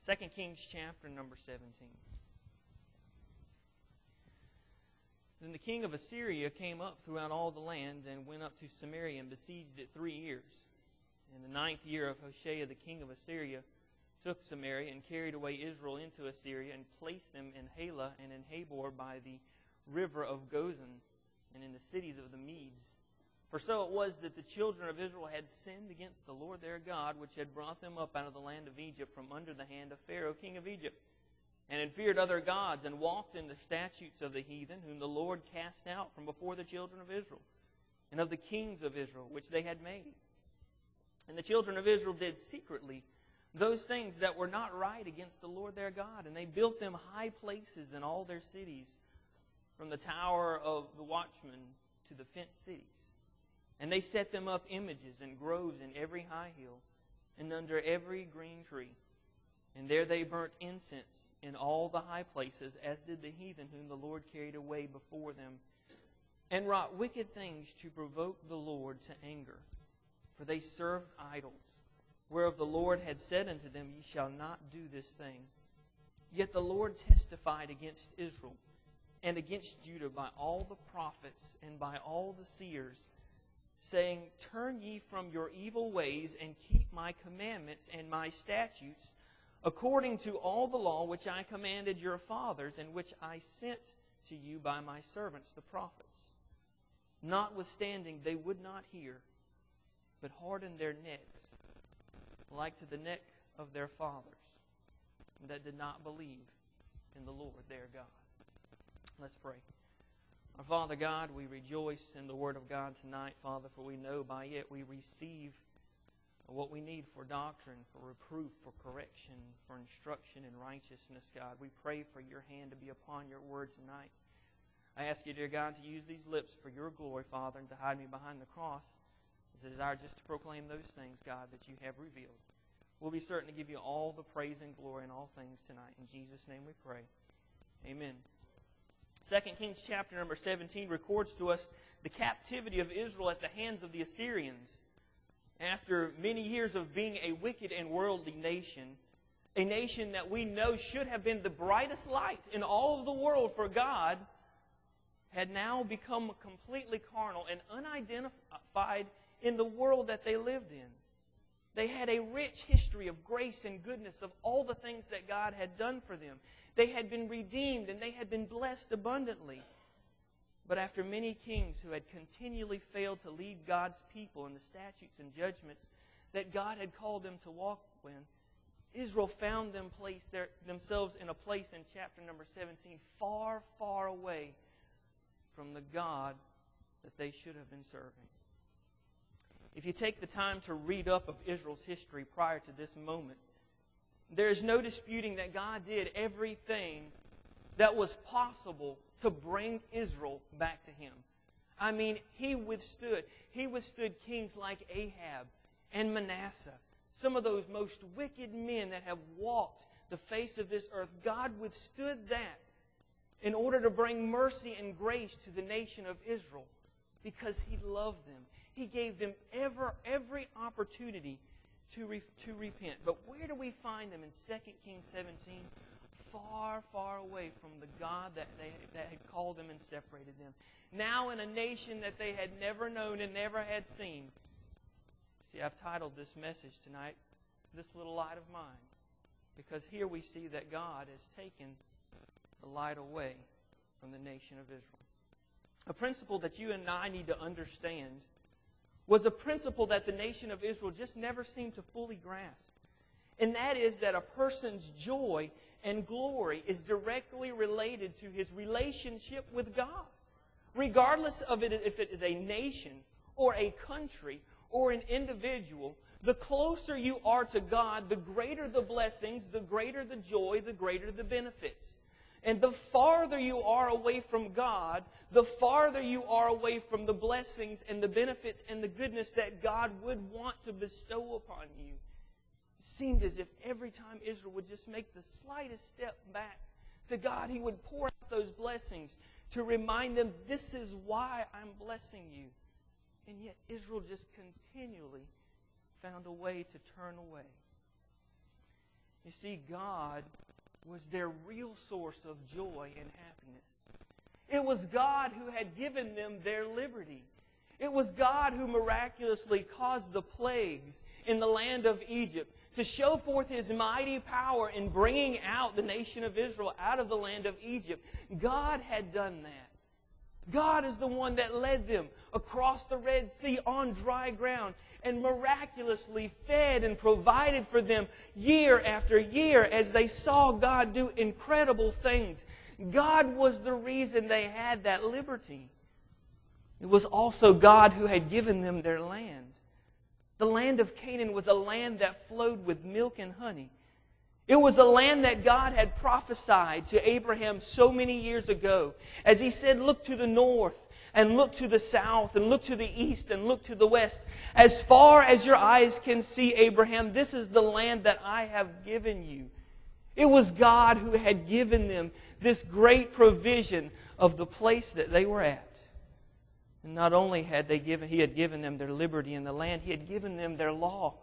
2 Kings chapter number 17. Then the king of Assyria came up throughout all the land and went up to Samaria and besieged it 3 years. In the 9th year of Hoshea, the king of Assyria took Samaria and carried away Israel into Assyria and placed them in Halah and in Habor by the river of Gozan and in the cities of the Medes. For so it was that the children of Israel had sinned against the Lord their God, which had brought them up out of the land of Egypt from under the hand of Pharaoh, king of Egypt, and had feared other gods, and walked in the statutes of the heathen, whom the Lord cast out from before the children of Israel, and of the kings of Israel, which they had made. And the children of Israel did secretly those things that were not right against the Lord their God, and they built them high places in all their cities, from the tower of the watchman to the fenced cities. And they set them up images and groves in every high hill, and under every green tree. And there they burnt incense in all the high places, as did the heathen whom the Lord carried away before them, and wrought wicked things to provoke the Lord to anger. For they served idols, whereof the Lord had said unto them, Ye shall not do this thing. Yet the Lord testified against Israel and against Judah by all the prophets and by all the seers, saying, Turn ye from your evil ways, and keep my commandments and my statutes, according to all the law which I commanded your fathers, and which I sent to you by my servants the prophets. Notwithstanding, they would not hear, but hardened their necks, like to the neck of their fathers, that did not believe in the Lord their God. Let's pray. Our Father God, we rejoice in the Word of God tonight, Father, for we know by it we receive what we need for doctrine, for reproof, for correction, for instruction in righteousness, God. We pray for your hand to be upon your Word tonight. I ask you, dear God, to use these lips for your glory, Father, and to hide me behind the cross, as a desire just to proclaim those things, God, that you have revealed. We'll be certain to give you all the praise and glory in all things tonight. In Jesus' name we pray. Amen. 2 Kings chapter number 17 records to us the captivity of Israel at the hands of the Assyrians. After many years of being a wicked and worldly nation, a nation that we know should have been the brightest light in all of the world for God, had now become completely carnal and unidentified in the world that they lived in. They had a rich history of grace and goodness, of all the things that God had done for them. They had been redeemed and they had been blessed abundantly. But after many kings who had continually failed to lead God's people in the statutes and judgments that God had called them to walk in, Israel found themselves in a place in chapter number 17 far, far away from the God that they should have been serving. If you take the time to read up of Israel's history prior to this moment, there is no disputing that God did everything that was possible to bring Israel back to Him. I mean, He withstood kings like Ahab and Manasseh, some of those most wicked men that have walked the face of this earth. God withstood that in order to bring mercy and grace to the nation of Israel because He loved them. He gave them every opportunity to repent. But where do we find them in 2 Kings 17? Far, far away from the God that had called them and separated them. Now in a nation that they had never known and never had seen. See, I've titled this message tonight, This Little Light of Mine, because here we see that God has taken the light away from the nation of Israel. A principle that you and I need to understand was a principle that the nation of Israel just never seemed to fully grasp. And that is that a person's joy and glory is directly related to his relationship with God. Regardless of it, if it is a nation or a country or an individual, the closer you are to God, the greater the blessings, the greater the joy, the greater the benefits. And the farther you are away from God, the farther you are away from the blessings and the benefits and the goodness that God would want to bestow upon you. It seemed as if every time Israel would just make the slightest step back to God, He would pour out those blessings to remind them, this is why I'm blessing you. And yet Israel just continually found a way to turn away. You You see, God was their real source of joy and happiness. It was God who had given them their liberty. It was God who miraculously caused the plagues in the land of Egypt to show forth His mighty power in bringing out the nation of Israel out of the land of Egypt. God had done that. God is the one that led them across the Red Sea on dry ground and miraculously fed and provided for them year after year as they saw God do incredible things. God was the reason they had that liberty. It was also God who had given them their land. The land of Canaan was a land that flowed with milk and honey. It was a land that God had prophesied to Abraham so many years ago. As He said, look to the north and look to the south and look to the east and look to the west. As far as your eyes can see, Abraham, this is the land that I have given you. It was God who had given them this great provision of the place that they were at. And not only had He had given them their liberty in the land, He had given them their law.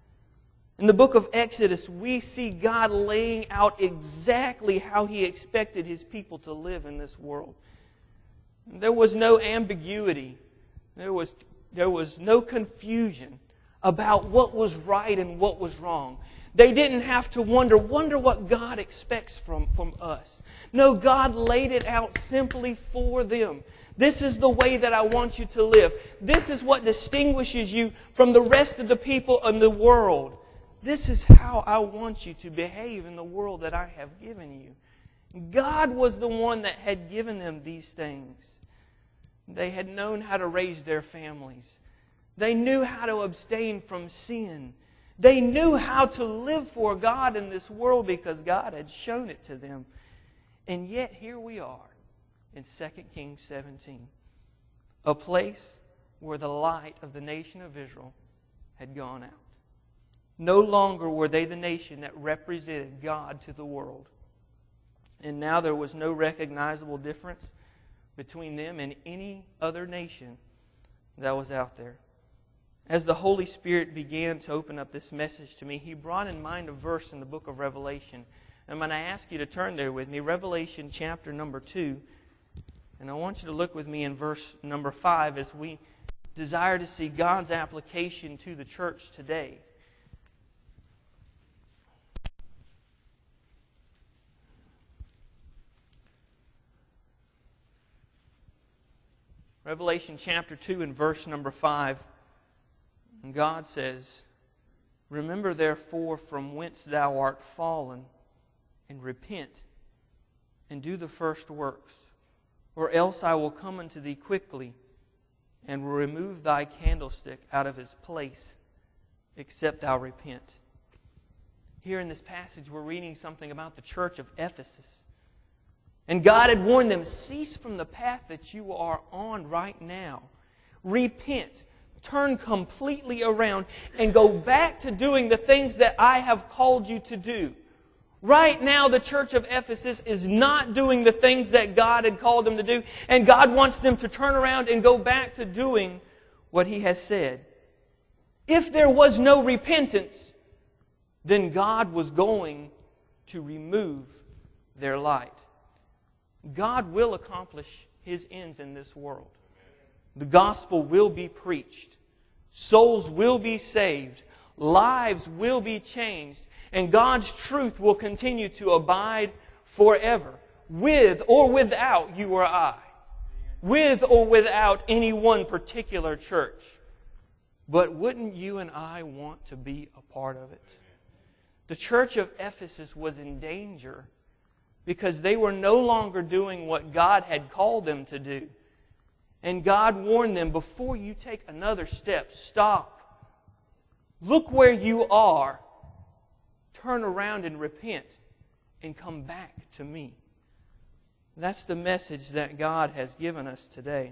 In the book of Exodus, we see God laying out exactly how He expected His people to live in this world. There was no ambiguity. There was no confusion about what was right and what was wrong. They didn't have to wonder what God expects from us. No, God laid it out simply for them. This is the way that I want you to live. This is what distinguishes you from the rest of the people in the world. This is how I want you to behave in the world that I have given you. God was the one that had given them these things. They had known how to raise their families. They knew how to abstain from sin. They knew how to live for God in this world because God had shown it to them. And yet here we are in 2 Kings 17, a place where the light of the nation of Israel had gone out. No longer were they the nation that represented God to the world. And now there was no recognizable difference between them and any other nation that was out there. As the Holy Spirit began to open up this message to me, He brought in mind a verse in the book of Revelation. And I'm going to ask you to turn there with me, Revelation chapter number 2. And I want you to look with me in verse number 5 as we desire to see God's application to the church today. Revelation chapter 2 and verse number 5. And God says, remember therefore from whence thou art fallen, and repent, and do the first works, or else I will come unto thee quickly, and will remove thy candlestick out of his place, except thou repent. Here in this passage we're reading something about the church of Ephesus. And God had warned them, cease from the path that you are on right now. Repent. Turn completely around and go back to doing the things that I have called you to do. Right now, the church of Ephesus is not doing the things that God had called them to do. And God wants them to turn around and go back to doing what He has said. If there was no repentance, then God was going to remove their light. God will accomplish His ends in this world. The gospel will be preached. Souls will be saved. Lives will be changed. And God's truth will continue to abide forever. With or without you or I. With or without any one particular church. But wouldn't you and I want to be a part of it? The church of Ephesus was in danger because they were no longer doing what God had called them to do. And God warned them, before you take another step, stop. Look where you are. Turn around and repent and come back to me. That's the message that God has given us today.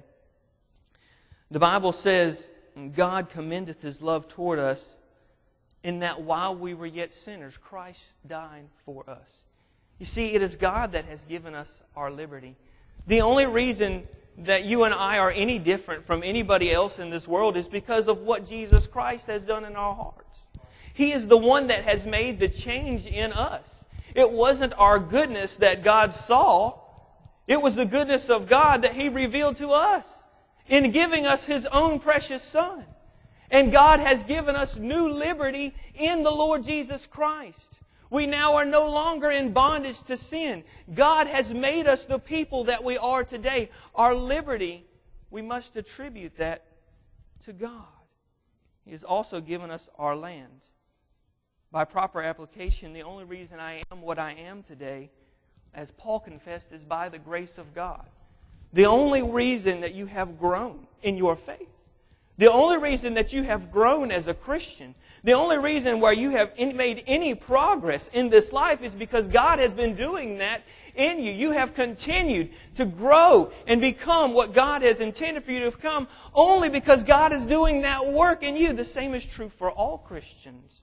The Bible says, God commendeth His love toward us in that while we were yet sinners, Christ died for us. You see, it is God that has given us our liberty. The only reason that you and I are any different from anybody else in this world is because of what Jesus Christ has done in our hearts. He is the one that has made the change in us. It wasn't our goodness that God saw. It was the goodness of God that He revealed to us in giving us His own precious Son. And God has given us new liberty in the Lord Jesus Christ. We now are no longer in bondage to sin. God has made us the people that we are today. Our liberty, we must attribute that to God. He has also given us our land. By proper application, the only reason I am what I am today, as Paul confessed, is by the grace of God. The only reason that you have grown in your faith, the only reason that you have grown as a Christian, the only reason where you have made any progress in this life is because God has been doing that in you. You have continued to grow and become what God has intended for you to become only because God is doing that work in you. The same is true for all Christians.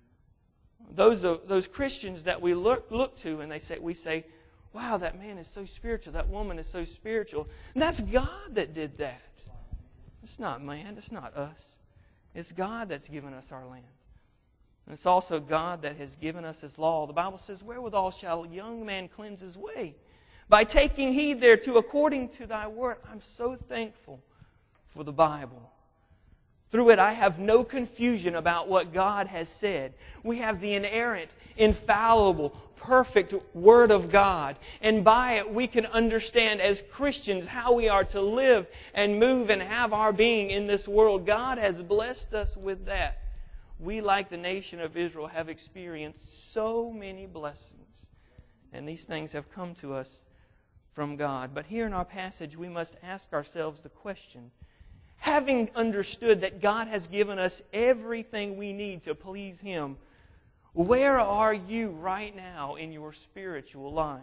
Those Christians that we look to and we say, wow, that man is so spiritual, that woman is so spiritual. And that's God that did that. It's not man, it's not us. It's God that's given us our land. And it's also God that has given us His law. The Bible says, wherewithal shall a young man cleanse his way? By taking heed thereto according to thy word. I'm so thankful for the Bible. Through it, I have no confusion about what God has said. We have the inerrant, infallible, perfect Word of God. And by it, we can understand as Christians how we are to live and move and have our being in this world. God has blessed us with that. We, like the nation of Israel, have experienced so many blessings. And these things have come to us from God. But here in our passage, we must ask ourselves the question, having understood that God has given us everything we need to please Him, where are you right now in your spiritual life?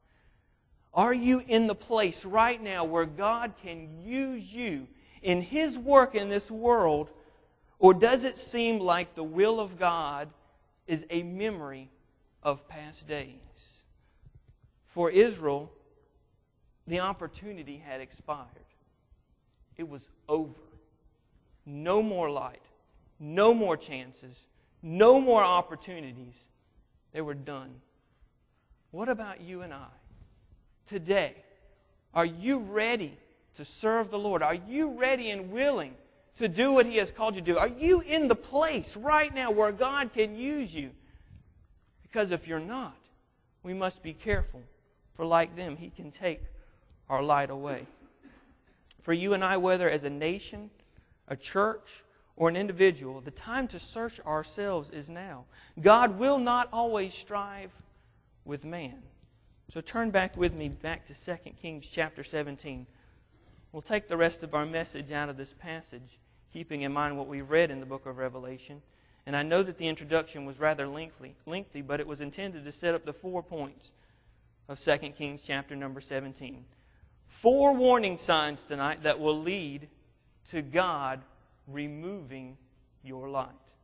Are you in the place right now where God can use you in His work in this world, or does it seem like the will of God is a memory of past days? For Israel, the opportunity had expired. It was over. No more light. No more chances. No more opportunities. They were done. What about you and I? Today, are you ready to serve the Lord? Are you ready and willing to do what He has called you to do? Are you in the place right now where God can use you? Because if you're not, we must be careful. For like them, He can take our light away. For you and I, whether as a nation, a church, or an individual, the time to search ourselves is now. God will not always strive with man. So turn back with me back to 2 Kings chapter 17. We'll take the rest of our message out of this passage, keeping in mind what we've read in the book of Revelation. And I know that the introduction was rather lengthy, but it was intended to set up the 4 points of 2 Kings chapter number 17. 4 warning signs tonight that will lead to God removing your light.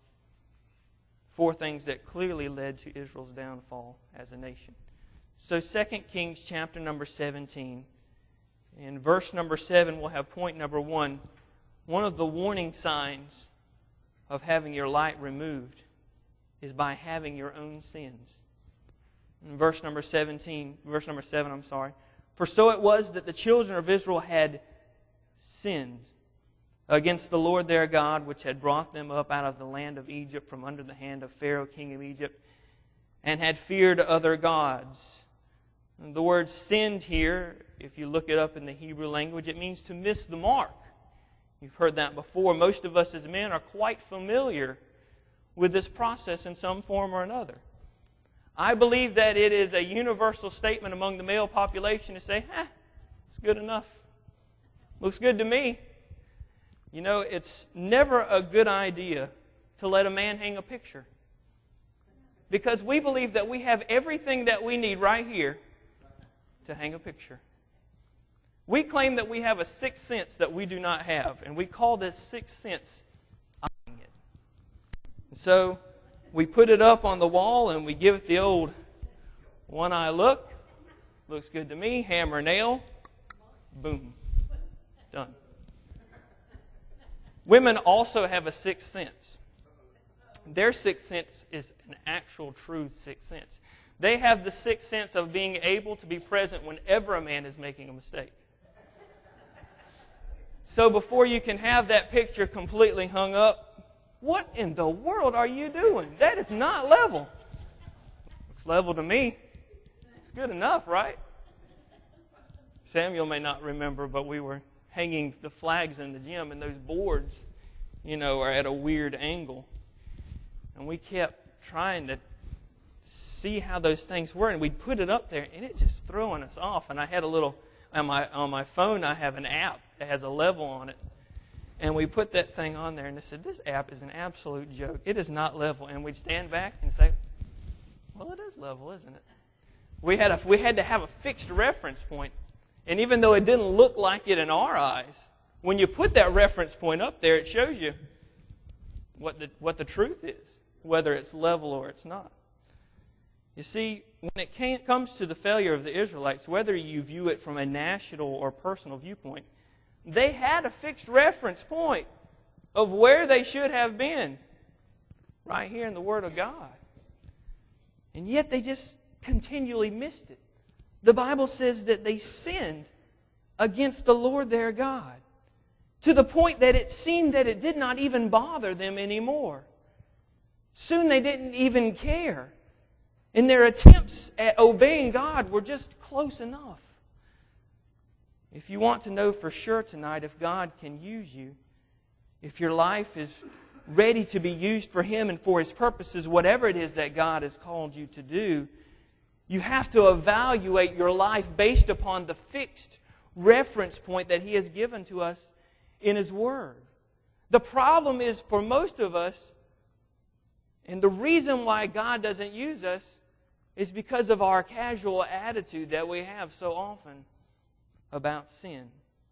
4 things that clearly led to Israel's downfall as a nation. So 2 Kings chapter number 17. In verse number 7, we'll have point number 1. One of the warning signs of having your light removed is by having your own sins. In verse number 7, For so it was that the children of Israel had sinned against the Lord their God, which had brought them up out of the land of Egypt from under the hand of Pharaoh, king of Egypt, and had feared other gods. And the word sinned here, if you look it up in the Hebrew language, it means to miss the mark. You've heard that before. Most of us as men are quite familiar with this process in some form or another. I believe that it is a universal statement among the male population to say, it's good enough. Looks good to me. You know, it's never a good idea to let a man hang a picture. Because we believe that we have everything that we need right here to hang a picture. We claim that we have a sixth sense that we do not have. And we call this sixth sense eyeing it. And so we put it up on the wall and we give it the old one eye look. Looks good to me. Hammer, nail. Boom. Done. Women also have a sixth sense. Their sixth sense is an actual true sixth sense. They have the sixth sense of being able to be present whenever a man is making a mistake. So before you can have that picture completely hung up, what in the world are you doing? That is not level. Looks level to me. It's good enough, right? Samuel may not remember, but we were hanging the flags in the gym, and those boards, are at a weird angle. And we kept trying to see how those things were, and we'd put it up there, and it just throwing us off. And I had a little, on my phone, I have an app that has a level on it. And we put that thing on there, and they said, this app is an absolute joke. It is not level. And we'd stand back and say, well, it is level, isn't it? We had to have a fixed reference point. And even though it didn't look like it in our eyes, when you put that reference point up there, it shows you what the truth is, whether it's level or it's not. You see, when it comes to the failure of the Israelites, whether you view it from a national or personal viewpoint, they had a fixed reference point of where they should have been, right here in the Word of God. And yet they just continually missed it. The Bible says that they sinned against the Lord their God, to the point that it seemed that it did not even bother them anymore. Soon they didn't even care. And their attempts at obeying God were just close enough. If you want to know for sure tonight if God can use you, if your life is ready to be used for Him and for His purposes, whatever it is that God has called you to do, you have to evaluate your life based upon the fixed reference point that He has given to us in His Word. The problem is for most of us, and the reason why God doesn't use us is because of our casual attitude that we have so often about sin.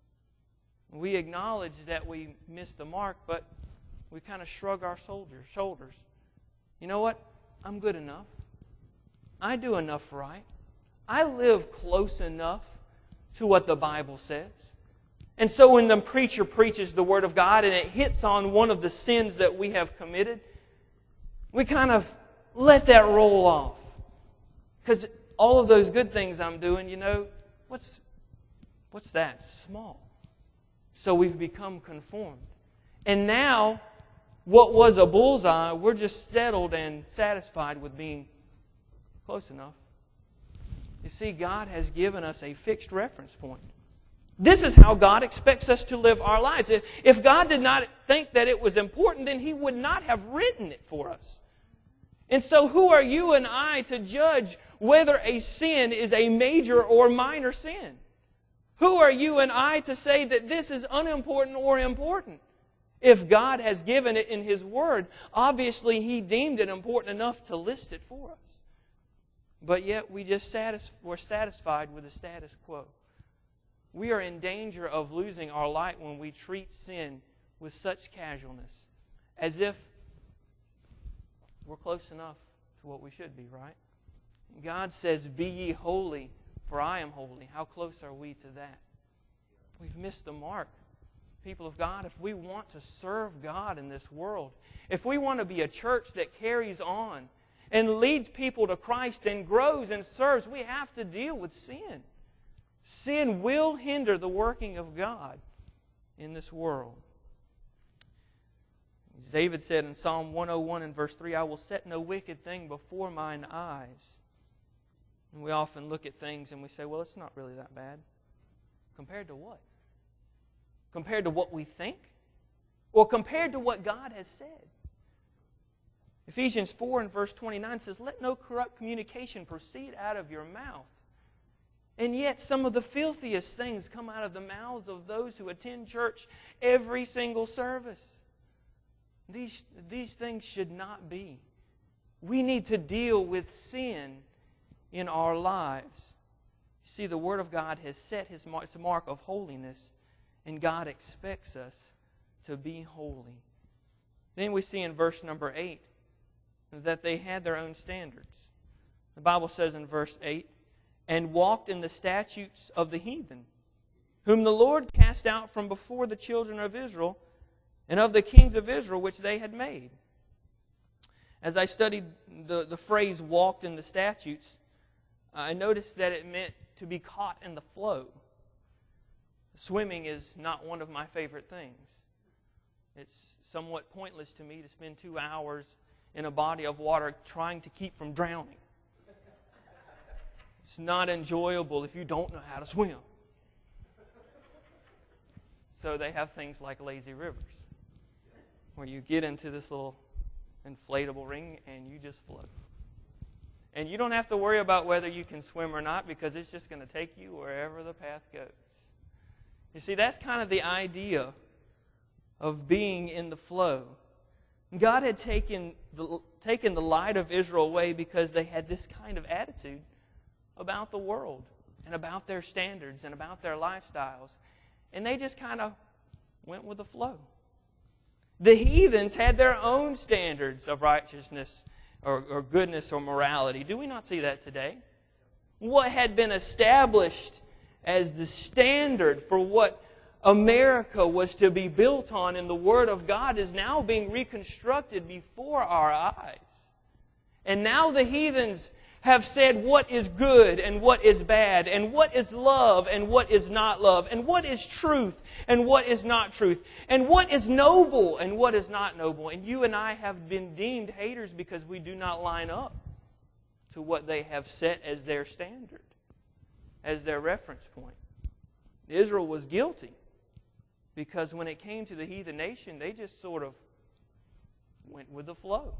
We acknowledge that we missed the mark, but we kind of shrug our shoulders. You know what? I'm good enough. I do enough right. I live close enough to what the Bible says. And so when the preacher preaches the Word of God and it hits on one of the sins that we have committed, we kind of let that roll off. Because all of those good things I'm doing, what's that? Small. So we've become conformed. And now, what was a bullseye, we're just settled and satisfied with being close enough. You see, God has given us a fixed reference point. This is how God expects us to live our lives. If God did not think that it was important, then He would not have written it for us. And so who are you and I to judge whether a sin is a major or minor sin? Who are you and I to say that this is unimportant or important? If God has given it in His Word, obviously He deemed it important enough to list it for us. But yet we're satisfied with the status quo. We are in danger of losing our light when we treat sin with such casualness, as if we're close enough to what we should be, right? God says, "Be ye holy, for I am holy." How close are we to that? We've missed the mark. People of God, if we want to serve God in this world, if we want to be a church that carries on and leads people to Christ and grows and serves, we have to deal with sin. Sin will hinder the working of God in this world. David said in Psalm 101 and verse 3, "I will set no wicked thing before mine eyes." And we often look at things and we say, well, it's not really that bad. Compared to what? Compared to what we think? Or compared to what God has said? Ephesians 4 and verse 29 says, "Let no corrupt communication proceed out of your mouth." And yet some of the filthiest things come out of the mouths of those who attend church every single service. These things should not be. We need to deal with sin in our lives. See, the Word of God has set His mark of holiness, and God expects us to be holy. Then we see in verse number 8 that they had their own standards. The Bible says in verse 8, "And walked in the statutes of the heathen, whom the Lord cast out from before the children of Israel, and of the kings of Israel which they had made." As I studied the phrase walked in the statutes, I noticed that it meant to be caught in the flow. Swimming is not one of my favorite things. It's somewhat pointless to me to spend 2 hours in a body of water trying to keep from drowning. It's not enjoyable if you don't know how to swim. So they have things like lazy rivers, where you get into this little inflatable ring and you just float. And you don't have to worry about whether you can swim or not, because it's just going to take you wherever the path goes. You see, that's kind of the idea of being in the flow. God had taken the light of Israel away because they had this kind of attitude about the world and about their standards and about their lifestyles. And they just kind of went with the flow. The heathens had their own standards of righteousness or goodness or morality. Do we not see that today? What had been established as the standard for what America was to be built on in the Word of God is now being reconstructed before our eyes. And now the heathens have said what is good and what is bad, and what is love and what is not love, and what is truth and what is not truth, and what is noble and what is not noble. And you and I have been deemed haters because we do not line up to what they have set as their standard, as their reference point. Israel was guilty because when it came to the heathen nation, they just sort of went with the flow.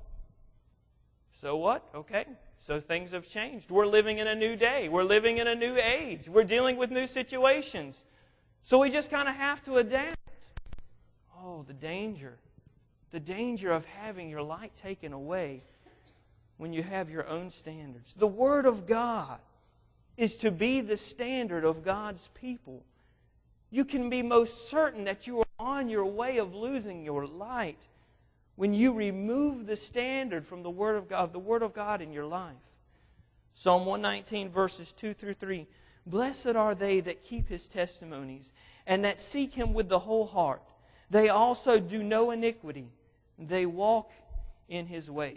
So what? Okay. So things have changed. We're living in a new day. We're living in a new age. We're dealing with new situations. So we just kind of have to adapt. Oh, the danger. The danger of having your light taken away when you have your own standards. The Word of God is to be the standard of God's people. You can be most certain that you are on your way of losing your light when you remove the standard from the Word of God in your life. Psalm 119 verses 2 through 3. Blessed are they that keep His testimonies, and that seek Him with the whole heart. They also do no iniquity. They walk in His ways.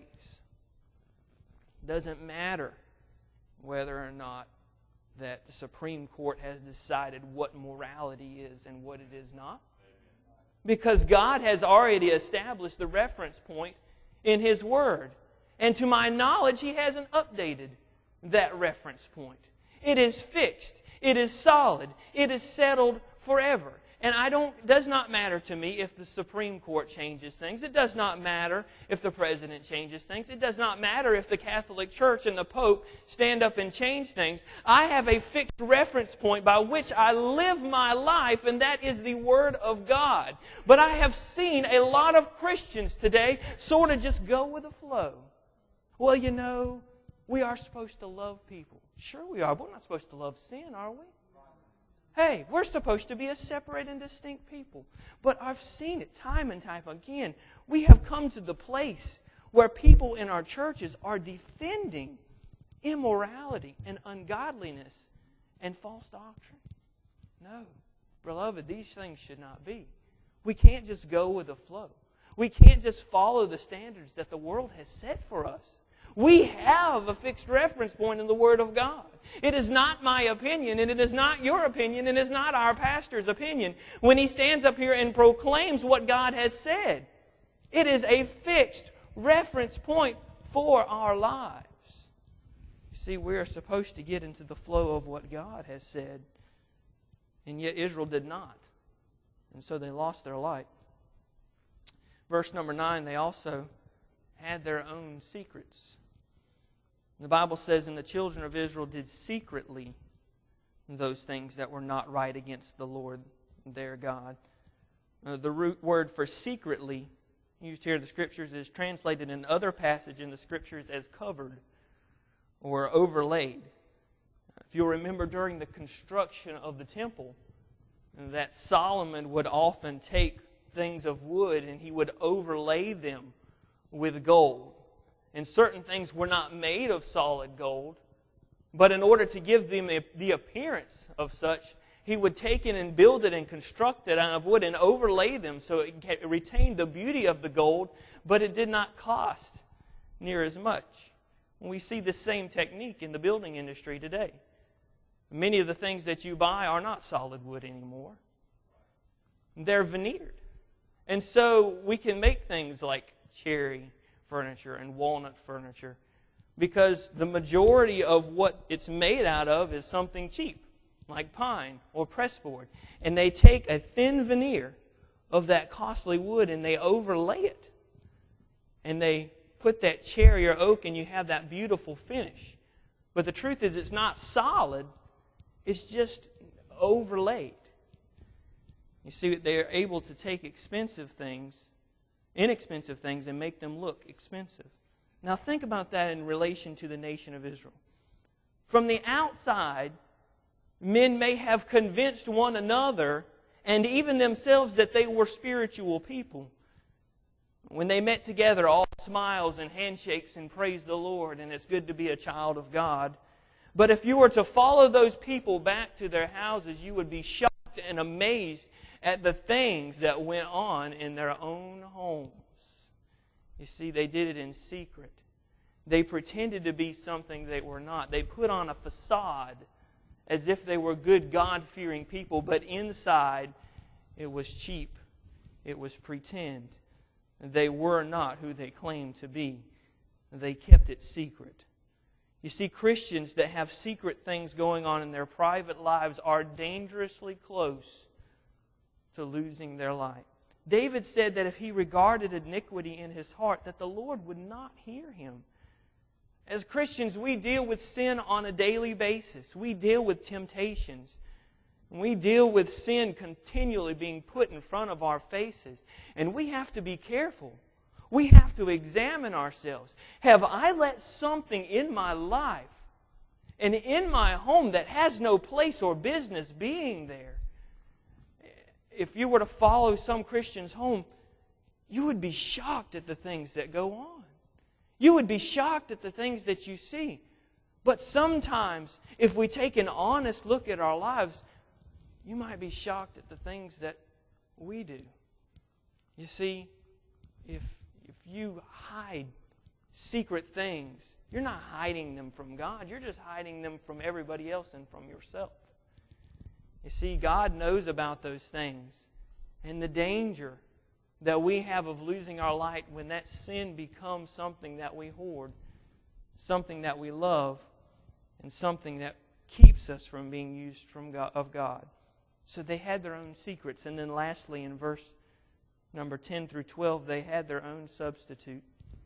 Doesn't matter whether or not that the Supreme Court has decided what morality is and what it is not. Because God has already established the reference point in His Word. And to my knowledge, He hasn't updated that reference point. It is fixed. It is solid. It is settled forever. And it does not matter to me if the Supreme Court changes things. It does not matter if the President changes things. It does not matter if the Catholic Church and the Pope stand up and change things. I have a fixed reference point by which I live my life, and that is the Word of God. But I have seen a lot of Christians today sort of just go with the flow. Well, you know, we are supposed to love people. Sure we are, but we're not supposed to love sin, are we? Hey, we're supposed to be a separate and distinct people. But I've seen it time and time again. We have come to the place where people in our churches are defending immorality and ungodliness and false doctrine. No, beloved, these things should not be. We can't just go with the flow. We can't just follow the standards that the world has set for us. We have a fixed reference point in the Word of God. It is not my opinion, and it is not your opinion, and it is not our pastor's opinion when he stands up here and proclaims what God has said. It is a fixed reference point for our lives. You see, we are supposed to get into the flow of what God has said, and yet Israel did not. And so they lost their light. Verse number 9, they also had their own secrets. The Bible says, and the children of Israel did secretly those things that were not right against the Lord their God. The root word for secretly, used here in the Scriptures, is translated in other passages in the Scriptures as covered or overlaid. If you'll remember during the construction of the temple, that Solomon would often take things of wood and he would overlay them with gold. And certain things were not made of solid gold, but in order to give them the appearance of such, he would take it and build it and construct it out of wood and overlay them so it retained the beauty of the gold, but it did not cost near as much. We see the same technique in the building industry today. Many of the things that you buy are not solid wood anymore. They're veneered. And so we can make things like cherry furniture and walnut furniture because the majority of what it's made out of is something cheap, like pine or pressboard. And they take a thin veneer of that costly wood and they overlay it. And they put that cherry or oak and you have that beautiful finish. But the truth is it's not solid. It's just overlaid. You see, they are able to take inexpensive things, and make them look expensive. Now think about that in relation to the nation of Israel. From the outside, men may have convinced one another and even themselves that they were spiritual people. When they met together, all smiles and handshakes and praise the Lord, and it's good to be a child of God. But if you were to follow those people back to their houses, you would be shocked and amazed at the things that went on in their own homes. You see, they did it in secret. They pretended to be something they were not. They put on a facade as if they were good, God-fearing people, but inside it was cheap. It was pretend. They were not who they claimed to be. They kept it secret. You see, Christians that have secret things going on in their private lives are dangerously close to losing their light. David said that if he regarded iniquity in his heart, that the Lord would not hear him. As Christians, we deal with sin on a daily basis. We deal with temptations. We deal with sin continually being put in front of our faces. And we have to be careful. We have to examine ourselves. Have I let something in my life and in my home that has no place or business being there? If you were to follow some Christian's home, you would be shocked at the things that go on. You would be shocked at the things that you see. But sometimes, if we take an honest look at our lives, you might be shocked at the things that we do. You see, if you hide secret things, you're not hiding them from God. You're just hiding them from everybody else and from yourself. You see, God knows about those things. And the danger that we have of losing our light when that sin becomes something that we hoard, something that we love, and something that keeps us from being used of God. So they had their own secrets. And then lastly, in verse number 10 through 12, they had their own substitute.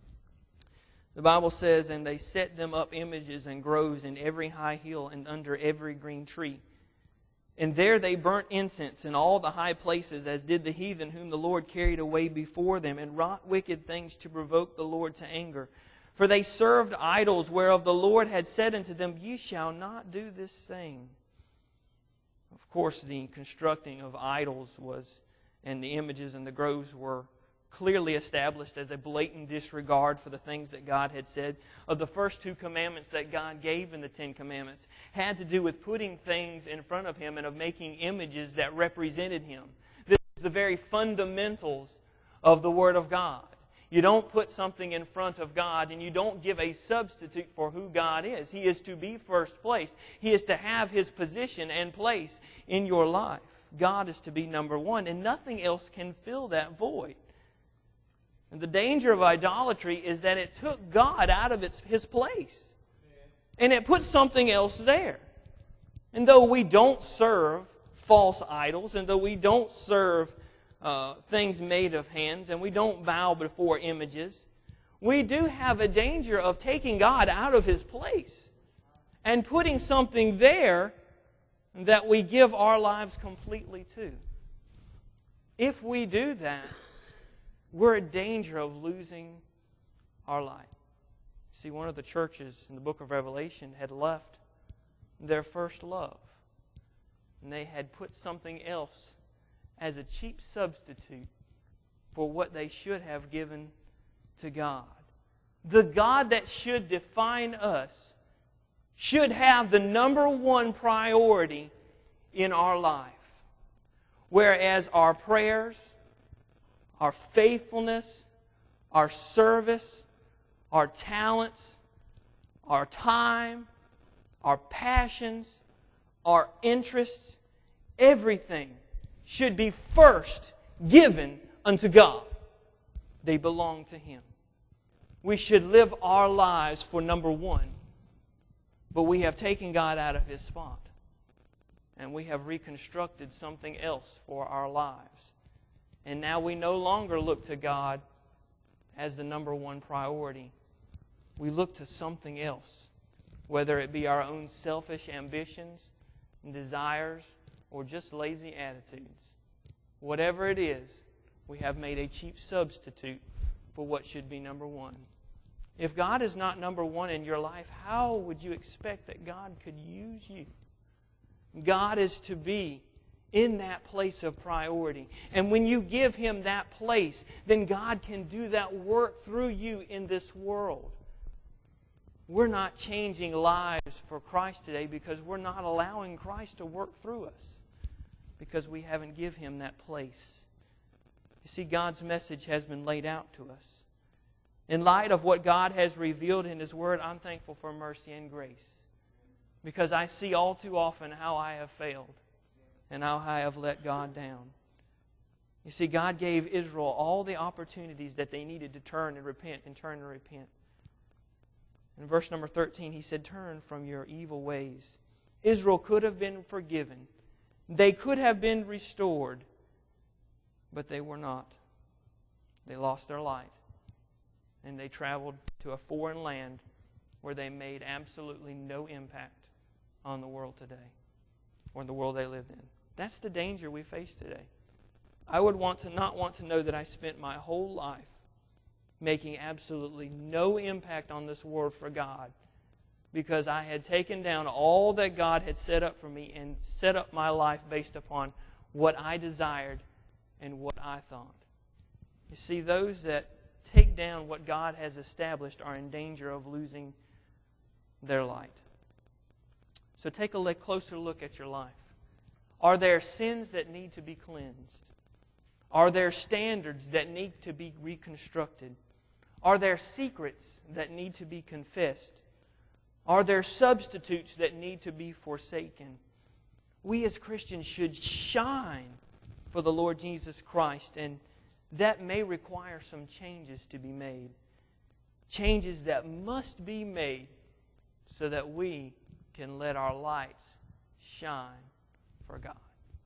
The Bible says, and they set them up images and groves in every high hill and under every green tree. And there they burnt incense in all the high places, as did the heathen whom the Lord carried away before them, and wrought wicked things to provoke the Lord to anger. For they served idols, whereof the Lord had said unto them, Ye shall not do this thing. Of course, the constructing of idols and the images and the groves were clearly established as a blatant disregard for the things that God had said. Of the first two commandments that God gave in the Ten Commandments had to do with putting things in front of Him and of making images that represented Him. This is the very fundamentals of the Word of God. You don't put something in front of God and you don't give a substitute for who God is. He is to be first place. He is to have His position and place in your life. God is to be number one, and nothing else can fill that void. And the danger of idolatry is that it took God out of His place. And it put something else there. And though we don't serve false idols, and though we don't serve things made of hands, and we don't bow before images, we do have a danger of taking God out of His place and putting something there that we give our lives completely to. If we do that, we're in danger of losing our light. See, one of the churches in the book of Revelation had left their first love. And they had put something else as a cheap substitute for what they should have given to God. The God that should define us should have the number one priority in our life. Whereas our prayers, our faithfulness, our service, our talents, our time, our passions, our interests, everything should be first given unto God. They belong to Him. We should live our lives for number one, but we have taken God out of His spot, and we have reconstructed something else for our lives. And now we no longer look to God as the number one priority. We look to something else, whether it be our own selfish ambitions and desires or just lazy attitudes. Whatever it is, we have made a cheap substitute for what should be number one. If God is not number one in your life, how would you expect that God could use you? God is to be in that place of priority. And when you give Him that place, then God can do that work through you in this world. We're not changing lives for Christ today because we're not allowing Christ to work through us, because we haven't given Him that place. You see, God's message has been laid out to us. In light of what God has revealed in His Word, I'm thankful for mercy and grace, because I see all too often how I have failed and how I have let God down. You see, God gave Israel all the opportunities that they needed to turn and repent and turn and repent. In verse number 13, He said, "Turn from your evil ways." Israel could have been forgiven. They could have been restored, but they were not. They lost their light, and they traveled to a foreign land where they made absolutely no impact on the world today, or the world they lived in. That's the danger we face today. I would not want to know that I spent my whole life making absolutely no impact on this world for God, because I had taken down all that God had set up for me and set up my life based upon what I desired and what I thought. You see, those that take down what God has established are in danger of losing their light. So take a closer look at your life. Are there sins that need to be cleansed? Are there standards that need to be reconstructed? Are there secrets that need to be confessed? Are there substitutes that need to be forsaken? We as Christians should shine for the Lord Jesus Christ, and that may require some changes to be made. Changes that must be made so that we can let our lights shine for God.